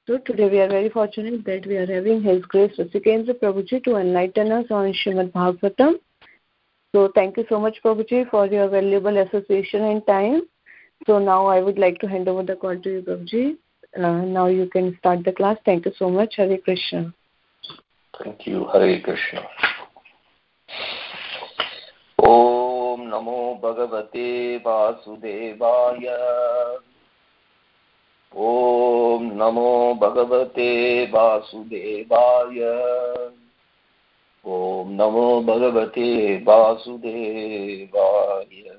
So today we are very fortunate that we are having His Grace Rasikendra Prabhuji to enlighten us on Srimad Bhagavatam. So thank you so much, Prabhuji, for your valuable association and time. So now I would like to hand over the call to you, Prabhuji. Now you can start the class. Thank you so much. Hare Krishna. Thank you. Hare Krishna. Om Namo Bhagavate Vasudevaya. Om Namo Bhagavate Vasudevaya. Om Namo Bhagavate Vasudevaya.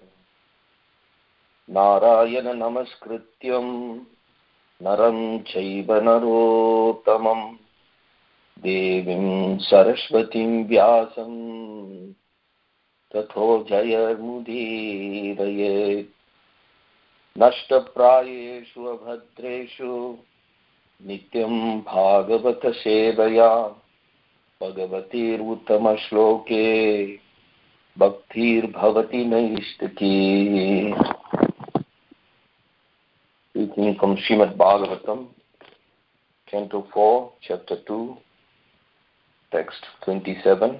Narayana Namaskrityam Naram Chaiva Narottamam Devim Saraswatim Vyasam Tatho Jayamudiraye Nashtaprayeshu Abhadreshu Nityam Bhagavata Sevaya Bhagavatir Uttama Shloke Bhaktir Bhavati Naistaki. Speaking from Srimad Bhagavatam, Canto 4, Chapter 2, Text 27.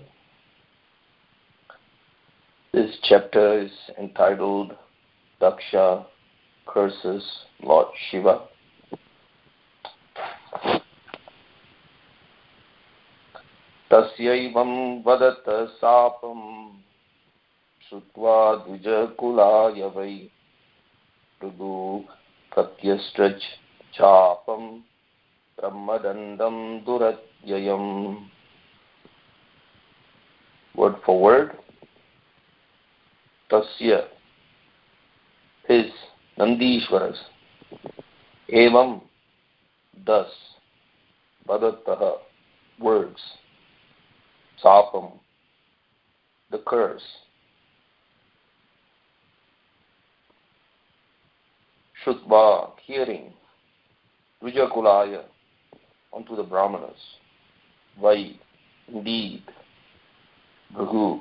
This chapter is entitled Daksha Curses Lord Shiva. Tasyaivam vadata sapam Sutva dvijakulaya vai Prudu Katyastraj chapam Brahmadandam duratyayam. Word for word. Tasya, his, Nandishwaras. Evam, thus. Vadataha, words. Sapam, the curse. Shutva, hearing. Vijakulaya, unto the Brahmanas. Vai, indeed. Bhrigu,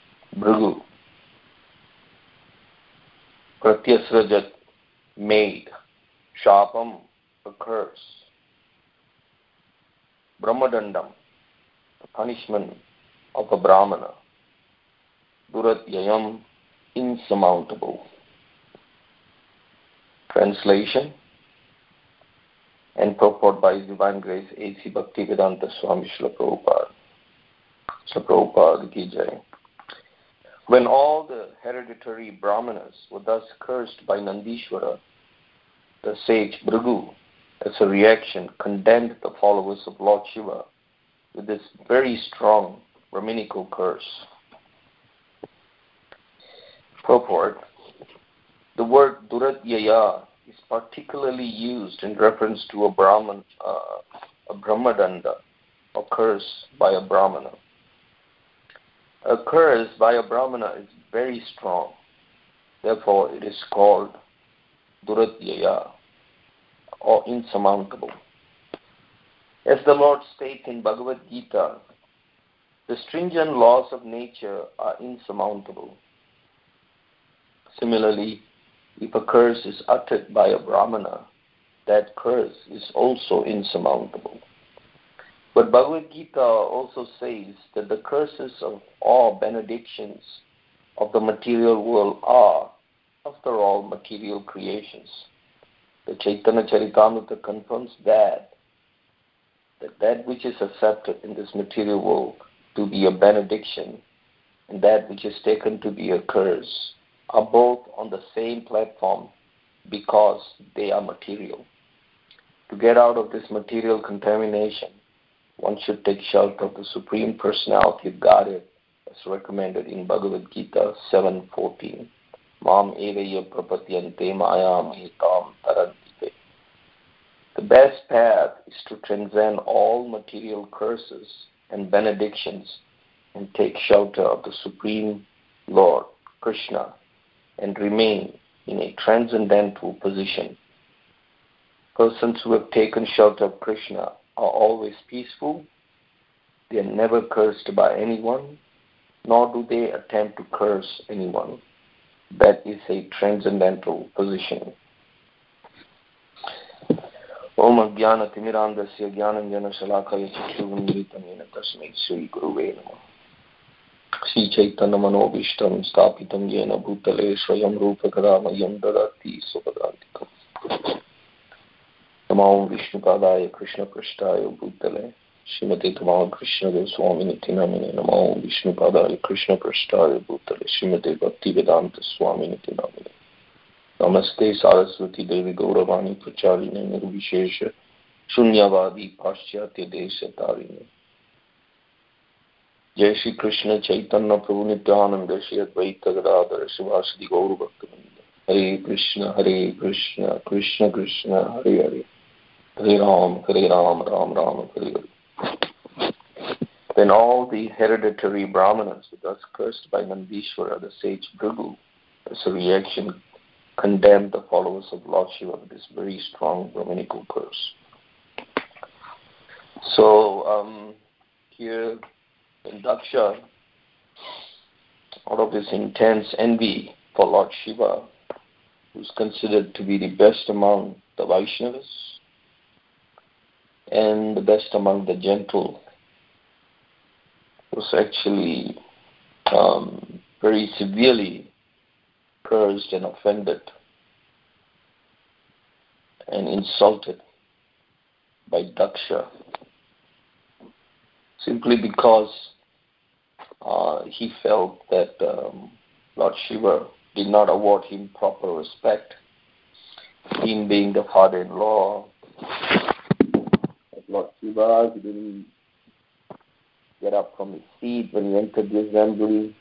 Pratyasrajat, made. Shapam, a curse. Brahmadandam, the punishment of a Brahmana. Duratyayam, insurmountable. Translation and purport by His Divine Grace A.C. Bhaktivedanta Swami Srila Prabhupada. Srila Prabhupada Ki Jai. When all the hereditary Brahmanas were thus cursed by Nandishvara, the sage Bhrigu, as a reaction, condemned the followers of Lord Shiva with this very strong Brahminical curse. Purport. The word Duratyaya is particularly used in reference to a Brahmadanda, a curse by a Brahmana. A curse by a Brahmana is very strong. Therefore, it is called Duratyaya, or insurmountable. As the Lord states in Bhagavad Gita, the stringent laws of nature are insurmountable. Similarly, if a curse is uttered by a Brahmana, that curse is also insurmountable. But Bhagavad Gita also says that the curses of all benedictions of the material world are, after all, material creations. The Chaitanya Charitamrita confirms that which is accepted in this material world to be a benediction and that which is taken to be a curse are both on the same platform because they are material. To get out of this material contamination, one should take shelter of the Supreme Personality of Godhead as recommended in Bhagavad Gita 7:14. Mam evaya prapatyante mayam etam tarantipe. The best path is to transcend all material curses and benedictions and take shelter of the Supreme Lord, Krishna, and remain in a transcendental position. Persons who have taken shelter of Krishna are always peaceful. They are never cursed by anyone, nor do they attempt to curse anyone. That is a transcendental position. Om Ajnana-timirandasya Jnananjana-shalakaya Chakshurunmilitam Yena Tasmai Shri Guruve Namah. Shri Chaitanya Manobishtam Sthapitam Yena Bhutale Swayam Rupa Kadamayam Dadati Supadantikam. Namo Vishnupadaya Krishna Prasthaya Bhutale Srimati Tamal Krishna Goswamini Namine. Namo Vishnupadaya Krishna Prasthaya Bhutale Srimati Bhaktivedanta Swamini Namine. Namaste Saraswati Devi Gauravani Pracharine Nirvishesha Shunyavadi Paschatya Desha Tarine. Jai Shri Krishna Chaitanya Prabhu Nityananda Shri Advaita Gadadhara Shivasadi Gaura Bhaktivinoda. Hare Krishna Krishna Krishna Hare Hare. Hare Ram Ram Ram Hare Hare. Then all the hereditary brahmanas were thus cursed by Nandishvara, the sage Bhrigu, as a reaction condemned the followers of Lord Shiva with this very strong Brahminical curse. So here in Daksha, out of his intense envy for Lord Shiva, who's considered to be the best among the Vaishnavas and the best among the gentle, was actually very severely cursed and offended and insulted by Daksha, simply because he felt that Lord Shiva did not award him proper respect, him being the father-in-law of Lord Shiva. He didn't get up from his seat when he entered the assembly.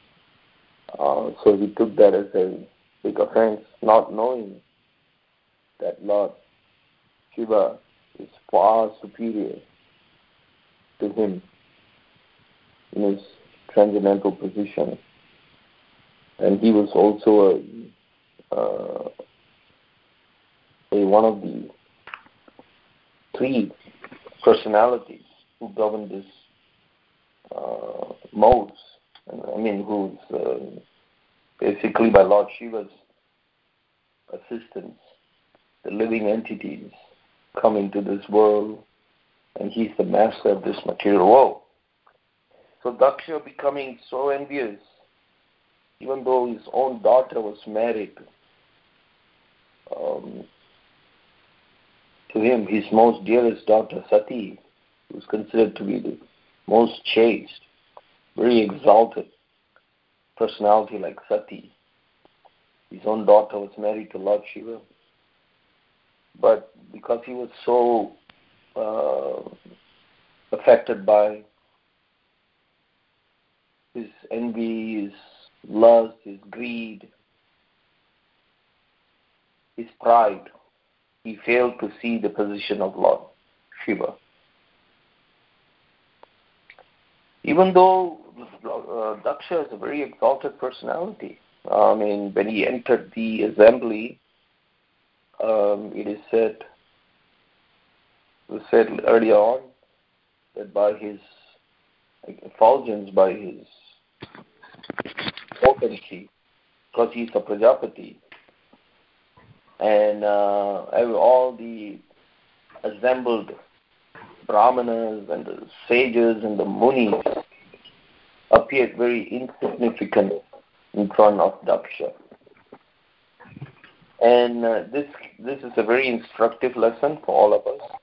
So he took that as a big offense, not knowing that Lord Shiva is far superior to him in his transcendental position. And he was also one of the three personalities who govern this modes. I mean, who's basically by Lord Shiva's assistance, the living entities come into this world, and he's the master of this material world. So Daksha, becoming so envious, even though his own daughter was married to him, his most dearest daughter, Sati, was considered to be the most chaste, very exalted personality like Sati. His own daughter was married to Lord Shiva. But because he was so affected by his envy, his lust, his greed, his pride, he failed to see the position of Lord Shiva. Even though Daksha is a very exalted personality, I mean, when he entered the assembly, it is said earlier on that by his effulgence, by his potency, because he's a Prajapati, and all the assembled Brahmanas and the sages and the munis appeared very insignificant in front of Daksha. And this is a very instructive lesson for all of us,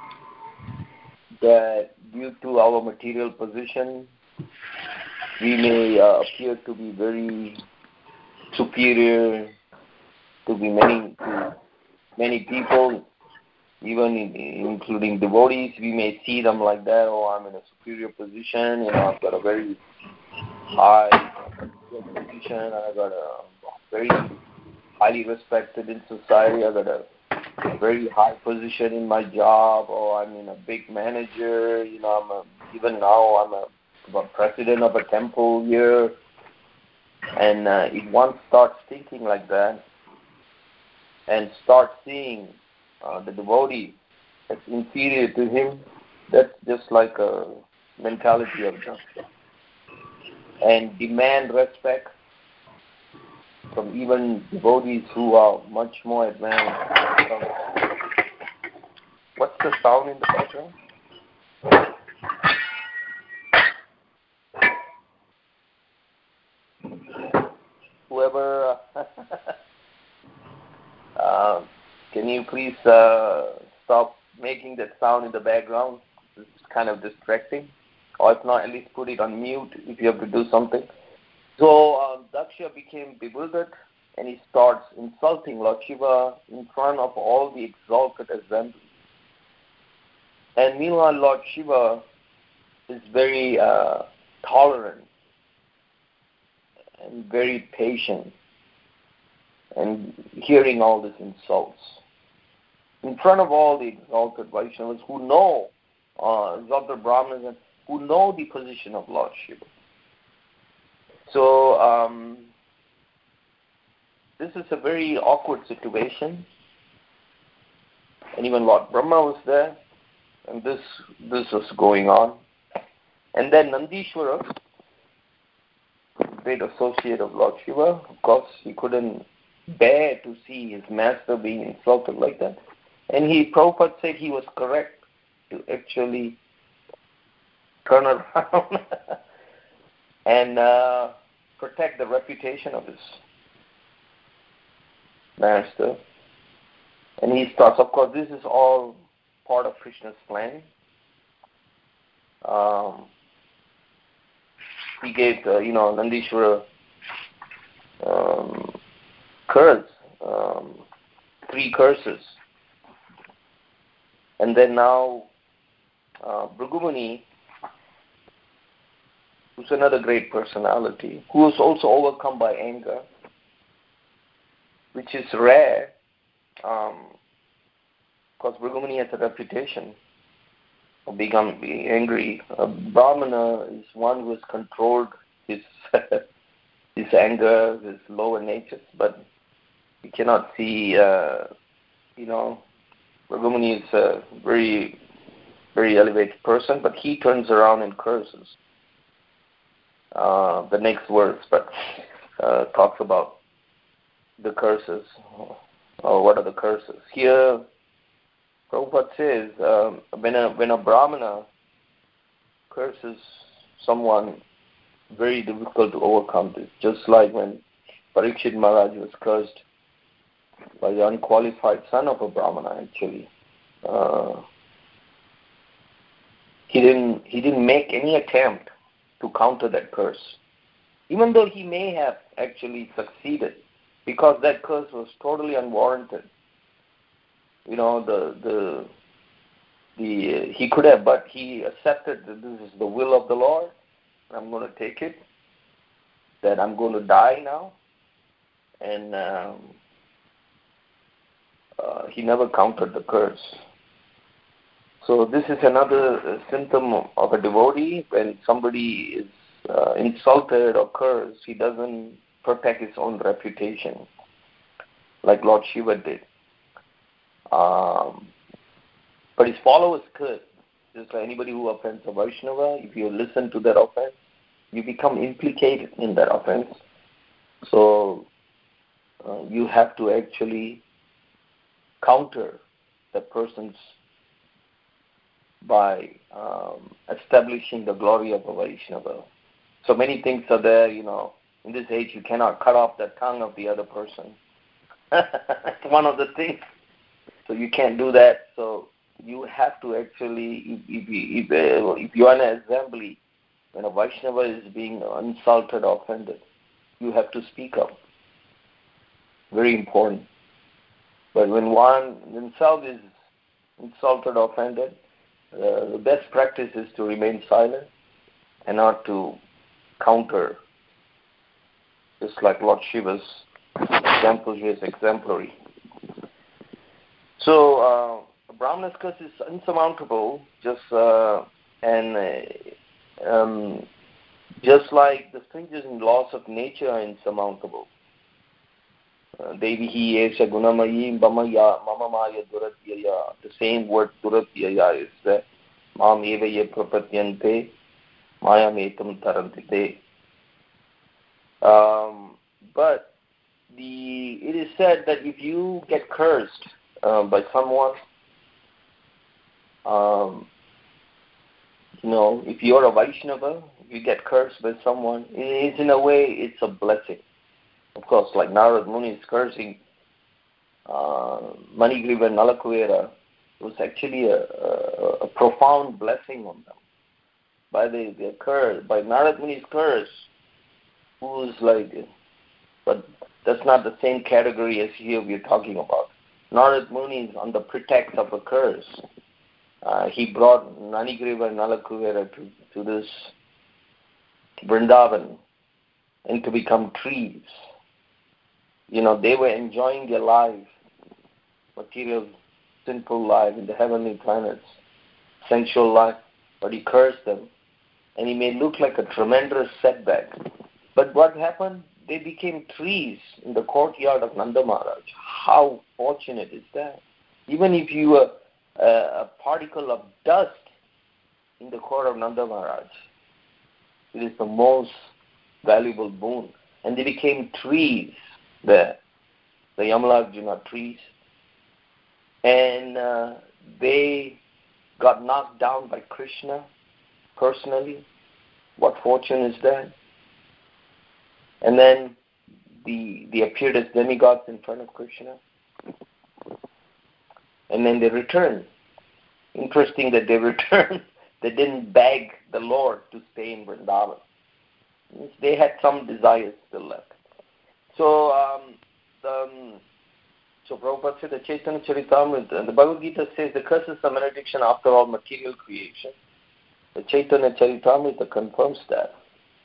that due to our material position, we may appear to be very superior to many people, even including devotees. We may see them like that. Oh, I'm in a superior position. I've got a very high position. I've got a very highly respected in society. I've got a very high position in my job. Or I'm in a big manager. Even now I'm a president of a temple here. And if one starts thinking like that and starts seeing the devotee as inferior to him, that's just like a mentality of Daksha. And demand respect from even devotees who are much more advanced, What's the sound in the background? Whoever, can you please stop making that sound in the background? It's kind of distracting. Or if not, at least put it on mute if you have to do something. So Daksha became bewildered, and he starts insulting Lord Shiva in front of all the exalted assembly. And meanwhile, Lord Shiva is very tolerant and very patient and hearing all these insults. In front of all the exalted Vaishnavas who know, exalted Brahmanas who know the position of Lord Shiva. So this is a very awkward situation. And even Lord Brahma was there, and this was going on. And then Nandishvara, great associate of Lord Shiva, of course, he couldn't bear to see his master being insulted like that. And Prabhupada said he was correct to actually turn around and protect the reputation of his master. And he starts, of course, this is all part of Krishna's plan. He gave, Nandishvara curse, 3 curses. And then now Bhrigumuni, who's another great personality, who was also overcome by anger, which is rare, because Bhrigumuni has a reputation of being angry. Brahmana is one who has controlled his his anger, his lower natures, but you cannot see, Bhrigumuni is a very, very elevated person, but he turns around and curses. The next verse, but talks about the curses. What are the curses? Here, Prabhupada says, when a Brahmana curses someone, very difficult to overcome this. Just like when Parikshit Maharaj was cursed by the unqualified son of a Brahmana, actually. He didn't make any attempt to counter that curse, even though he may have actually succeeded, because that curse was totally unwarranted. He could have, but he accepted that this is the will of the Lord. I'm going to take it, that I'm going to die now. And he never countered the curse. So this is another symptom of a devotee. When somebody is insulted or cursed, he doesn't protect his own reputation, like Lord Shiva did. But his followers could. Just like anybody who offends a Vaishnava, if you listen to that offense, you become implicated in that offense. So you have to actually counter the person's by establishing the glory of a Vaishnava. So many things are there, in this age you cannot cut off the tongue of the other person. It's one of the things. So you can't do that. So you have to actually, if you are in an assembly, when a Vaishnava is being insulted or offended, you have to speak up. Very important. But when one himself is insulted or offended, the best practice is to remain silent and not to counter. Just like Lord Shiva's example here is exemplary. So Brahmana's curse is insurmountable, just like the stringent laws of nature are insurmountable. Devihi esha gunamayi mama maya duratyaya. The same word duratyaya is there. Mam eva ye prapatyante mayam etam tarantite. But it is said that if you get cursed by someone, if you're a Vaishnava, you get cursed by someone, it's in a way, it's a blessing. Of course, like Narad Muni is cursing Manigriva and Nalakuvera, it was actually a profound blessing on them. By their curse, by Narad Muni's curse, who's like, but that's not the same category as here we're talking about. Narad Muni is on the pretext of a curse. He brought Manigriva and Nalakuvera to this Vrindavan and to become trees. They were enjoying their life, material, sinful life in the heavenly planets, sensual life, but he cursed them. And he may look like a tremendous setback. But what happened? They became trees in the courtyard of Nanda Maharaj. How fortunate is that? Even if you were a particle of dust in the court of Nanda Maharaj, it is the most valuable boon. And they became trees there, the Yamalarjuna trees. And they got knocked down by Krishna personally. What fortune is that? And then they appeared as demigods in front of Krishna. And then they returned. Interesting that they returned. They didn't beg the Lord to stay in Vrindavan. They had some desires still left. So Prabhupada said the Chaitanya Charitamrita, the Bhagavad Gita says the curse is a malediction after all material creation. The Chaitanya Charitamrita confirms that.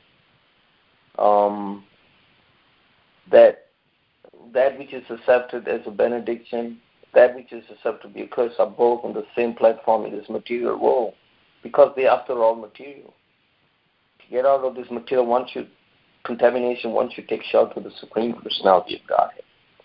That which is accepted as a benediction, that which is accepted to be a curse are both on the same platform in this material world, because they are after all material. To get out of this material contamination, once you take shelter of the Supreme Personality of Godhead.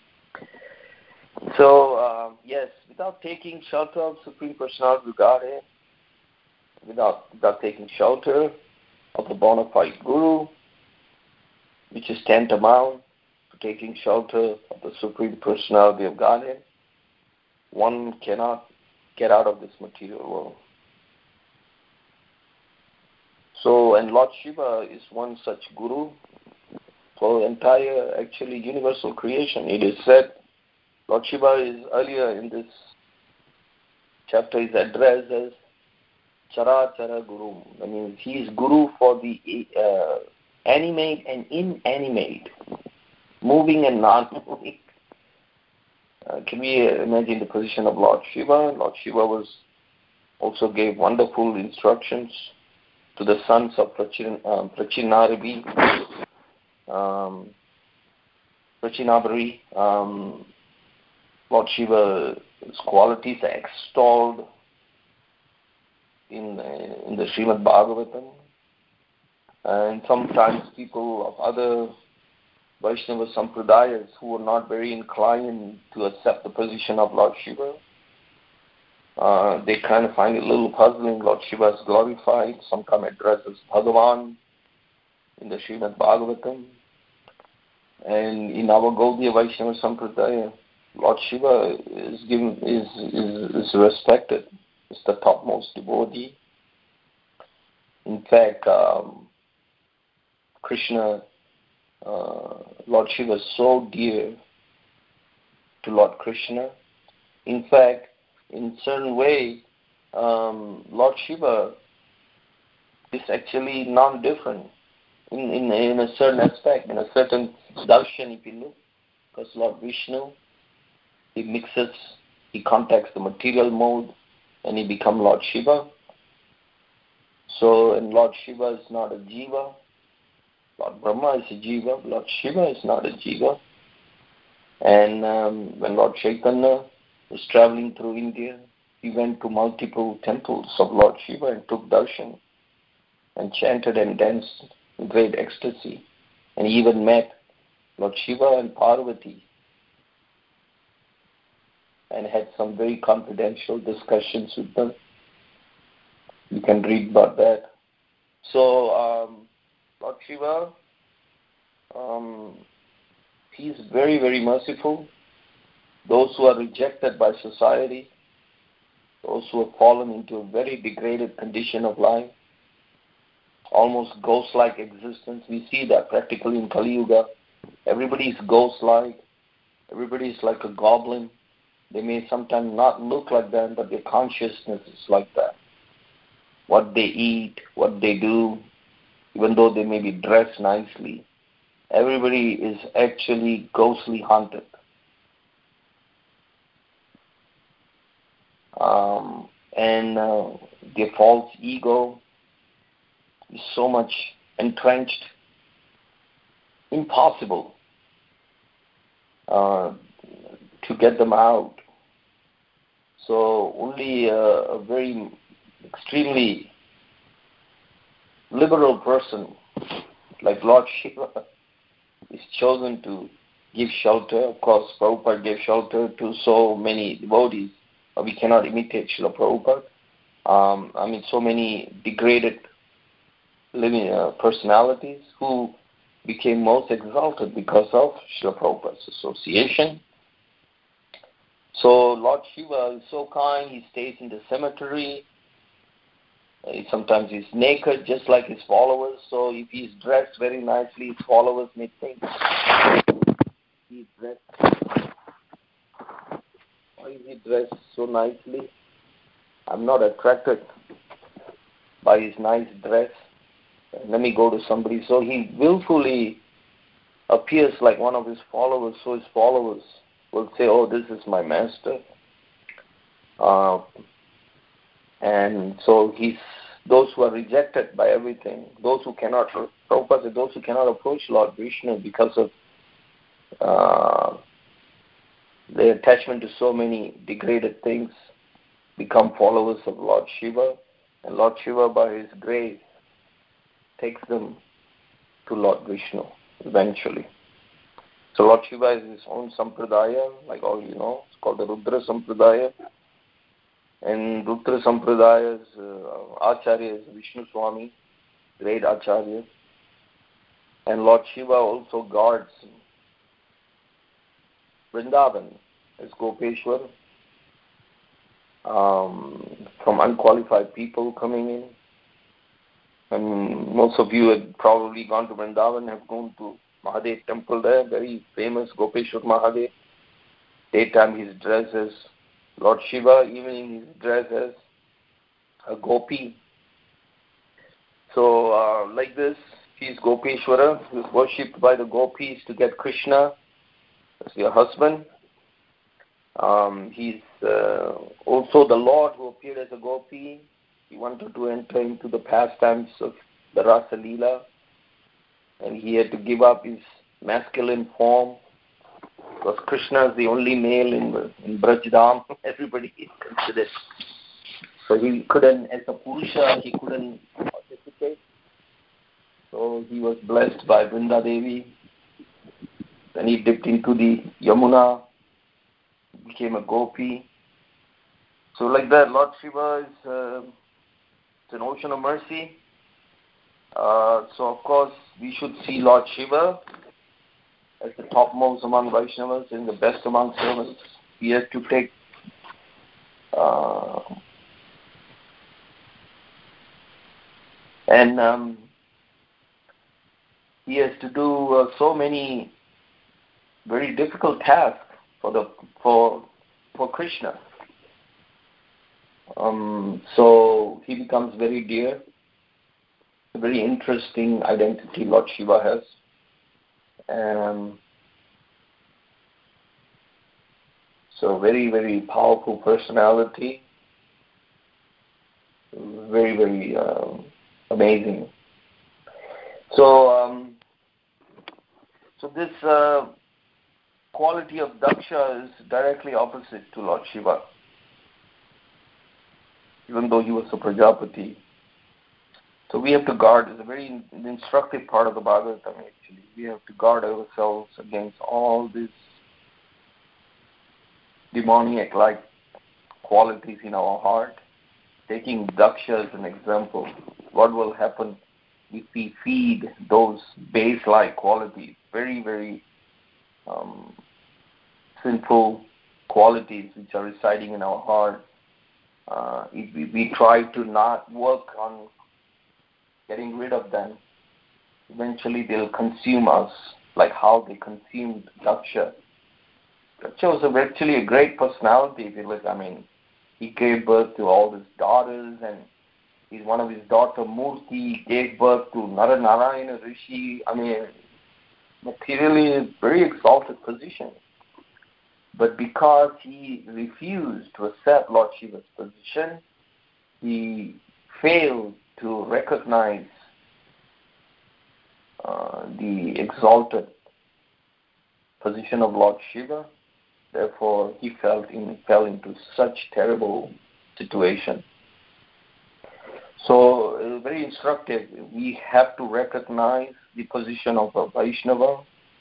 So, yes, without taking shelter of Supreme Personality of Godhead, without taking shelter of the bona fide Guru, which is tantamount to taking shelter of the Supreme Personality of Godhead, one cannot get out of this material world. So, and Lord Shiva is one such Guru for the entire, actually, universal creation. It is said, Lord Shiva is earlier in this chapter is addressed as Chara Chara Guru. That means he is Guru for the animate and inanimate, moving and non-moving. Can we imagine the position of Lord Shiva? Lord Shiva also gave wonderful instructions to the sons of Prachinabhari. Lord Shiva's qualities are extolled in the Srimad Bhagavatam. And sometimes people of other Vaishnava Sampradayas who are not very inclined to accept the position of Lord Shiva, they kind of find it a little puzzling. Lord Shiva is glorified, sometimes addressed as Bhagavan in the Srimad Bhagavatam. And in our Gaudiya Vaishnava Sampradaya, Lord Shiva is respected. It's the topmost devotee. In fact, Krishna, Lord Shiva is so dear to Lord Krishna. In fact, in certain way, Lord Shiva is actually non-different in a certain aspect, in a certain darshan, if you look. Because Lord Vishnu, he contacts the material mode, and he becomes Lord Shiva. So, and Lord Shiva is not a jiva. Lord Brahma is a jiva. Lord Shiva is not a jiva. And when Lord Chaitanya was traveling through India, he went to multiple temples of Lord Shiva and took darshan and chanted and danced in great ecstasy. And he even met Lord Shiva and Parvati and had some very confidential discussions with them. You can read about that. So, Lord Shiva, he is very, very merciful. Those who are rejected by society, those who have fallen into a very degraded condition of life, almost ghost-like existence. We see that practically in Kali Yuga. Everybody is ghost-like. Everybody is like a goblin. They may sometimes not look like that, but their consciousness is like that. What they eat, what they do, even though they may be dressed nicely, everybody is actually ghostly haunted. And their false ego is so much entrenched, impossible to get them out. So only a very extremely liberal person like Lord Shiva is chosen to give shelter. Of course, Prabhupada gave shelter to so many devotees. We cannot imitate Srila Prabhupada. So many degraded living personalities who became most exalted because of Srila Prabhupada's association. So Lord Shiva is so kind. He stays in the cemetery. Sometimes he's naked, just like his followers. So if he's dressed very nicely, his followers may think he's dressed. Why is he dressed so nicely? I'm not attracted by his nice dress. Let me go to somebody. So he willfully appears like one of his followers. So his followers will say, "Oh, this is my master." And so those who are rejected by everything, those who cannot, Prabhupada said, those who cannot approach Lord Vishnu because of their attachment to so many degraded things, become followers of Lord Shiva. And Lord Shiva, by his grace, takes them to Lord Vishnu eventually. So Lord Shiva is his own sampradaya, like all you know. It's called the Rudra Sampradaya. And Rudra Sampradaya's Acharya is Vishnu Swami, great Acharya. And Lord Shiva also guards Vrindavan as Gopeshwar from unqualified people coming in. And most of you had probably gone to Vrindavan, have gone to Mahadev temple there, very famous Gopeshwar Mahadev. Daytime he's dressed as Lord Shiva, evening he's dressed as a gopi. So like this, he's Gopeshwara, who's worshipped by the gopis to get Krishna as their husband. He's also the Lord who appeared as a gopi. He wanted to enter into the pastimes of the Rasa Leela, and he had to give up his masculine form because Krishna is the only male in Brajdam. Everybody is considered. So he couldn't, as a Purusha, he couldn't participate. So he was blessed by Vrinda Devi. Then he dipped into the Yamuna, became a gopi. So like that, Lord Shiva is it's an ocean of mercy. So of course, we should see Lord Shiva as the topmost among Vaishnavas and the best among servants. He has to take he has to do so many very difficult tasks for Krishna. So he becomes very dear. A very interesting identity Lord Shiva has. So very, very powerful personality. Very, very amazing. So this quality of Daksha is directly opposite to Lord Shiva. Even though he was a Prajapati. So we have to guard, it's a very instructive part of the Bhagavatam actually. We have to guard ourselves against all these demoniac-like qualities in our heart. Taking Daksha as an example, what will happen if we feed those base-like qualities, very, very sinful qualities which are residing in our heart, if we try to not work on getting rid of them, eventually they'll consume us like how they consumed Daksha. Daksha was actually a great personality. If you look, he gave birth to all his daughters, and one of his daughter, Murti, gave birth to Naranarayana Rishi. Materially a very exalted position. But because he refused to accept Lord Shiva's position, he failed to recognize the exalted position of Lord Shiva. Therefore, he fell into such terrible situation. So, very instructive. We have to recognize the position of a Vaishnava.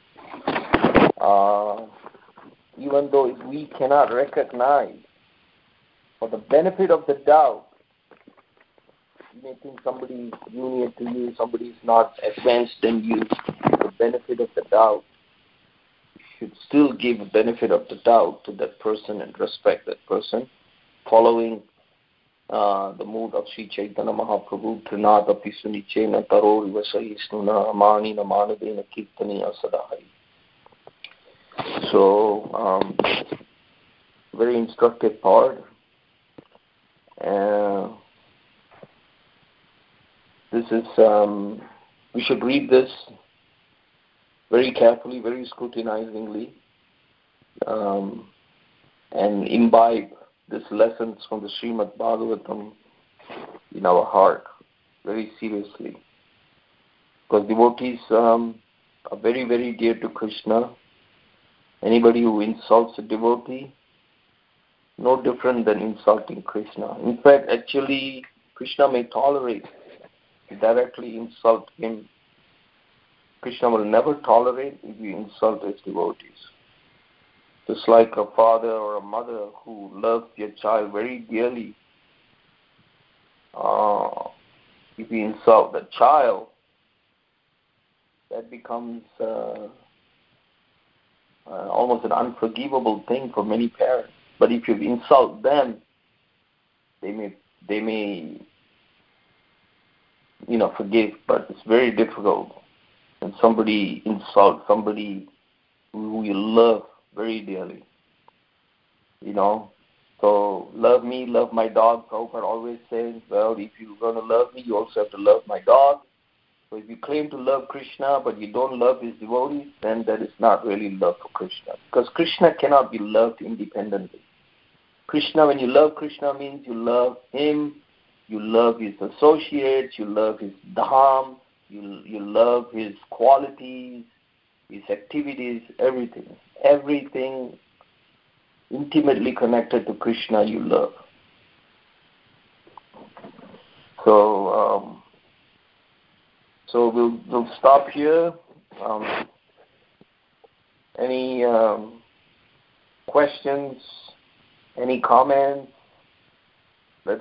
Even though if we cannot recognize, for the benefit of the doubt, you may think somebody is junior to you, somebody is not advanced than you. For the benefit of the doubt, you should still give the benefit of the doubt to that person and respect that person, following the mood of Sri Chaitanya Mahaprabhu, Trinata Pisunichena Tarori Vasahisnuna Amani Namanadena Kirtaniya Sadahari. So, very instructive part. This is, we should read this very carefully, very scrutinizingly, and imbibe these lessons from the Srimad Bhagavatam in our heart very seriously. Because devotees are very, very dear to Krishna. Anybody who insults a devotee, no different than insulting Krishna. In fact, actually, Krishna may tolerate. If you directly insult him, Krishna will never tolerate if you insult his devotees. Just like a father or a mother who loves their child very dearly, if you insult the child, that becomes almost an unforgivable thing for many parents. But if you insult them, they may forgive. But it's very difficult when somebody insults somebody who you love very dearly. So love me, love my dog. Prabhupada always says, well, if you're going to love me, you also have to love my dog. So if you claim to love Krishna, but you don't love his devotees, then that is not really love for Krishna. Because Krishna cannot be loved independently. Krishna, when you love Krishna, means you love him, you love his associates, you love his dham, you love his qualities, his activities, everything. Everything intimately connected to Krishna you love. So we'll stop here. Any questions? Any comments? So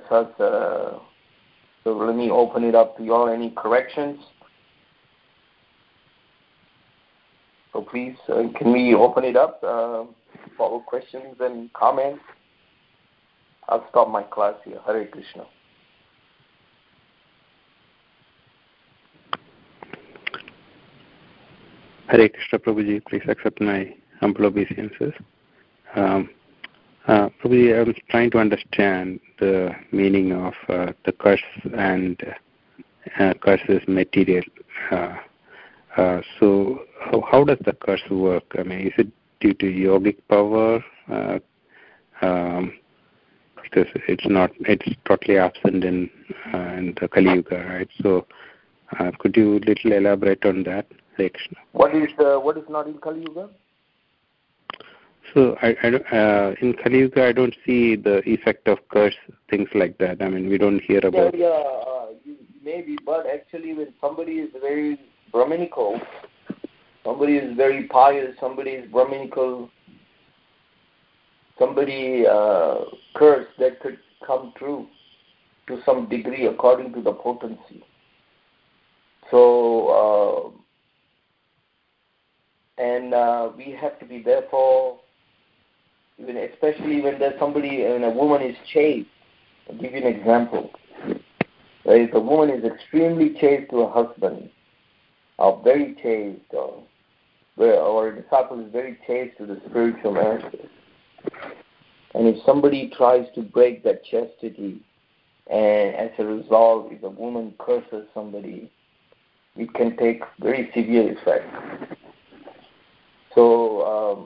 let me open it up to you all. Any corrections? So please, can we open it up for questions and comments? I'll stop my class here. Hare Krishna. Hare Krishna, Prabhuji. Please accept my humble obeisances. Prabhuji, I was trying to understand the meaning of the curse and curse is material. So how does the curse work? Is it due to yogic power? Because it's totally absent in the Kali Yuga, right? So could you little elaborate on that? Hare Krishna. What is not in Kali Yuga? So in Kali Yuga, I don't see the effect of curse, things like that. We don't hear about. Maybe, but actually, when somebody is very Brahminical, somebody is very pious, somebody is Brahminical, somebody curse that could come true to some degree according to the potency. So, we have to be therefore, especially when there's somebody and a woman is chaste, I'll give you an example. If a woman is extremely chaste to her husband, or very chaste, or a disciple is very chaste to the spiritual master, and if somebody tries to break that chastity, and as a result, if a woman curses somebody, it can take very severe effect. So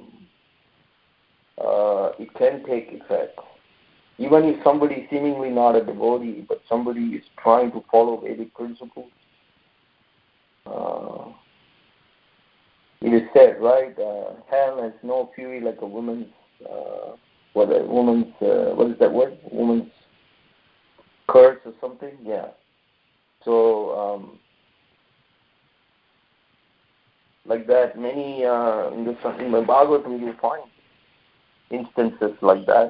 it can take effect. Even if somebody is seemingly not a devotee, but somebody is trying to follow Vedic principles, it is said, right? Hell has no fury like a woman's. What is that word? Woman's curse or something? Yeah. So like that, many in the Bhagavatam you find instances like that.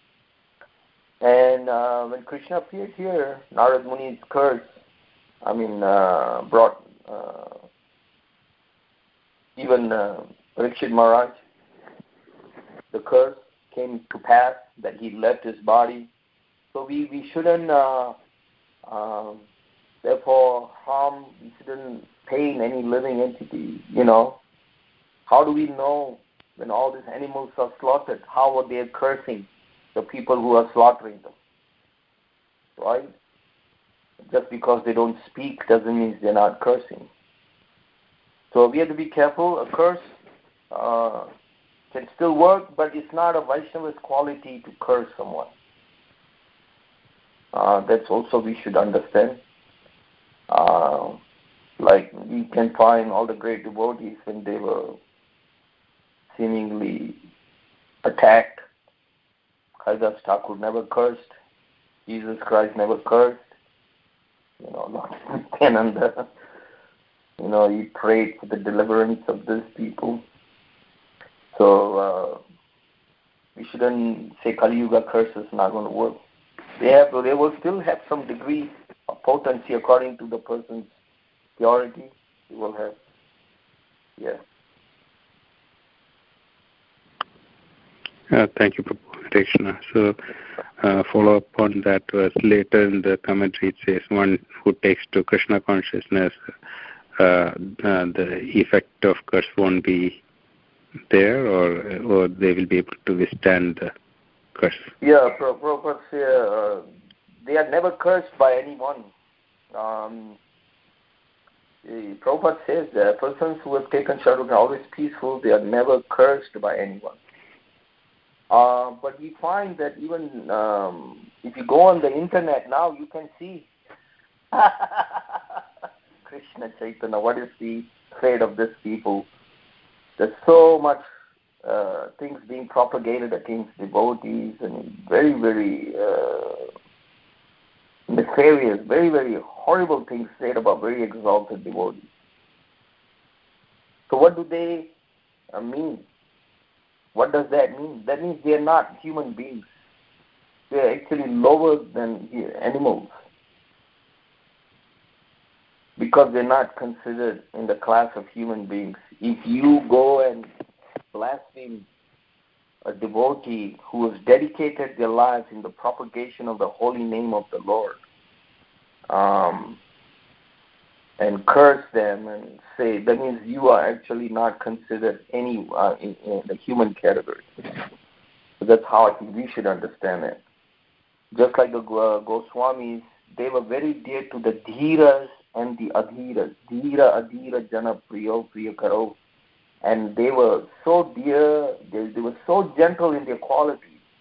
And when Krishna appeared here, Narad Muni's curse, brought even Parikshit Maharaj, the curse came to pass that he left his body. So we shouldn't therefore harm, we shouldn't pain any living entity, How do we know when all these animals are slaughtered? How are they cursing the people who are slaughtering them? Right? Just because they don't speak doesn't mean they're not cursing. So we have to be careful. A curse can still work, but it's not a Vaishnava's quality to curse someone. That's also we should understand. Like we can find all the great devotees when they were seemingly attacked. Haridas Thakur never cursed. Jesus Christ never cursed. Lord Nityananda, he prayed for the deliverance of these people. So we shouldn't say Kali Yuga curse is not going to work. They will still have some degree of potency according to the person's purity. They will have, yeah. Thank you, Prabhu. Krishna. So, follow up on that verse. Later in the commentary, it says, one who takes to Krishna consciousness, the effect of curse won't be there, or they will be able to withstand the curse. Yeah, Prabhupada says they are never cursed by anyone. Prabhupada says that persons who have taken shelter are always peaceful. They are never cursed by anyone. But we find that even if you go on the internet now, you can see Krishna Chaitanya, what is the fate of these people? There's so much things being propagated against devotees and very, very nefarious, very, very horrible things said about very exalted devotees. So what do they mean? What does that mean? That means they are not human beings. They are actually lower than animals because they're not considered in the class of human beings. If you go and blaspheme a devotee who has dedicated their lives in the propagation of the holy name of the Lord, and curse them and say, that means you are actually not considered any in the human category. So that's how I think we should understand it. Just like the Goswamis, they were very dear to the Dhiras and the Adhiras. Dhira, Adhira, Jana, Priyo, Priyakaro. And they were so dear, they were so gentle in their qualities.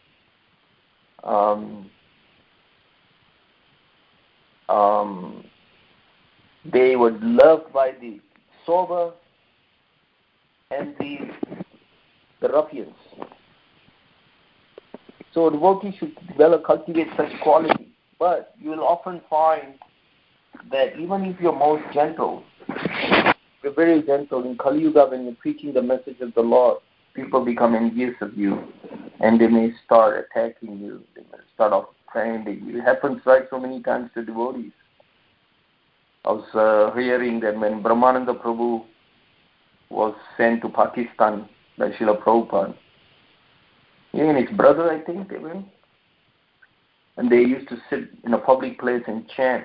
They were loved by the sober and the ruffians. So a devotee should cultivate such quality. But you will often find that even if you're most gentle, you're very gentle in Kali Yuga, when you're preaching the message of the Lord, people become envious of you and they may start attacking you. They may start offending you. It happens so many times to devotees. I was hearing that when Brahmananda Prabhu was sent to Pakistan by Srila Prabhupada, even his brother, I think, even, and they used to sit in a public place and chant.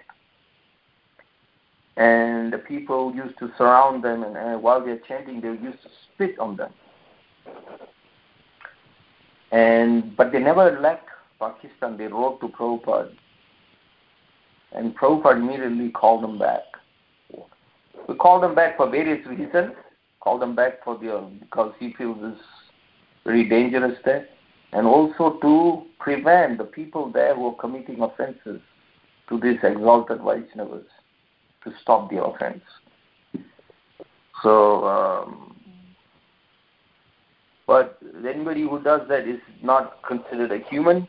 And the people used to surround them, and while they're chanting, they used to spit on them. But they never left Pakistan. They wrote to Prabhupada, and Prabhupada immediately called them back. We called them back for various reasons. Called them back because he feels it's very dangerous there, and also to prevent the people there who are committing offenses to these exalted Vaishnavas, to stop the offense. So, but anybody who does that is not considered a human.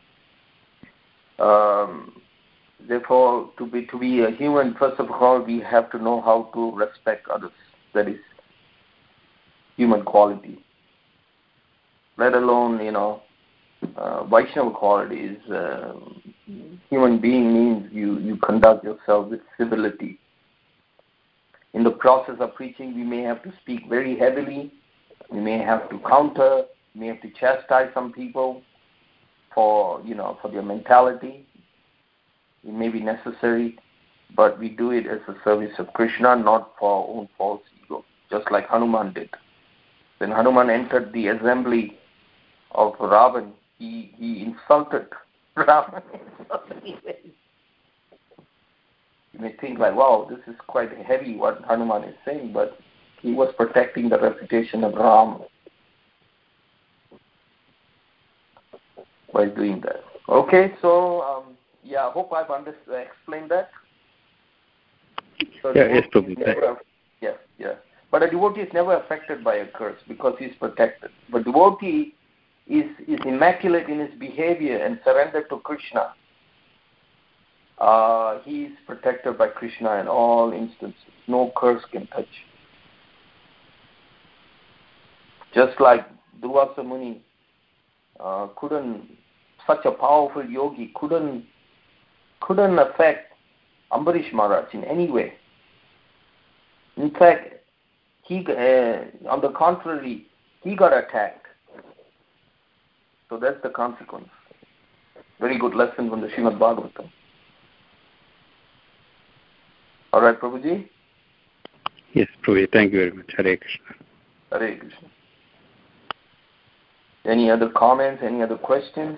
Therefore, to be a human, first of all, we have to know how to respect others. That is human quality. Let alone, Vaishnava quality is human being means you conduct yourself with civility. In the process of preaching, we may have to speak very heavily. We may have to counter. We may have to chastise some people for their mentality. It may be necessary, but we do it as a service of Krishna, not for our own false ego, just like Hanuman did. When Hanuman entered the assembly of Ravan, he insulted Ravan in so many ways. You may think like, wow, this is quite heavy what Hanuman is saying, but he was protecting the reputation of Ram by doing that. Okay, so I hope I've explained that. So yes, Prabhu. Yeah. But a devotee is never affected by a curse because he's protected. But devotee is immaculate in his behavior and surrendered to Krishna. He is protected by Krishna in all instances. No curse can touch. Just like Durvasa Muni such a powerful yogi couldn't affect Ambarish Maharaj in any way. In fact, on the contrary, he got attacked. So that's the consequence. Very good lesson from the Srimad Bhagavatam. All right, Prabhuji? Yes, Prabhuji. Thank you very much. Hare Krishna. Hare Krishna. Any other comments? Any other questions?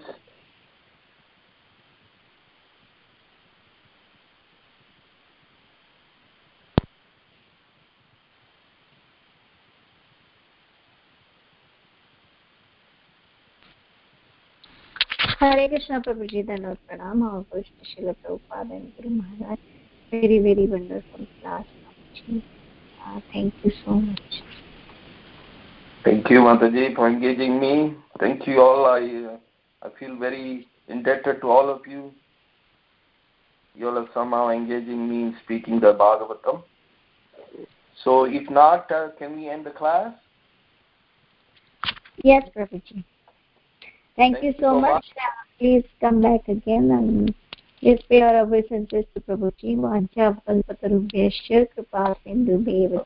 Hare Krishna, Prabhuji, Dhanavad Pranam, our Krishna Srila Prabhupada and Guru Maharaj. Very, very wonderful class. Thank you so much. Thank you, Mataji, for engaging me. Thank you all. I feel very indebted to all of you. You all are somehow engaging me in speaking the Bhagavatam. So if not, can we end the class? Yes, Prabhuji. Thank you so much. Please come back again and please pay our obeisances to Prabhuji. Vancha Kalpatarubhyasya Kripa Sindhubheva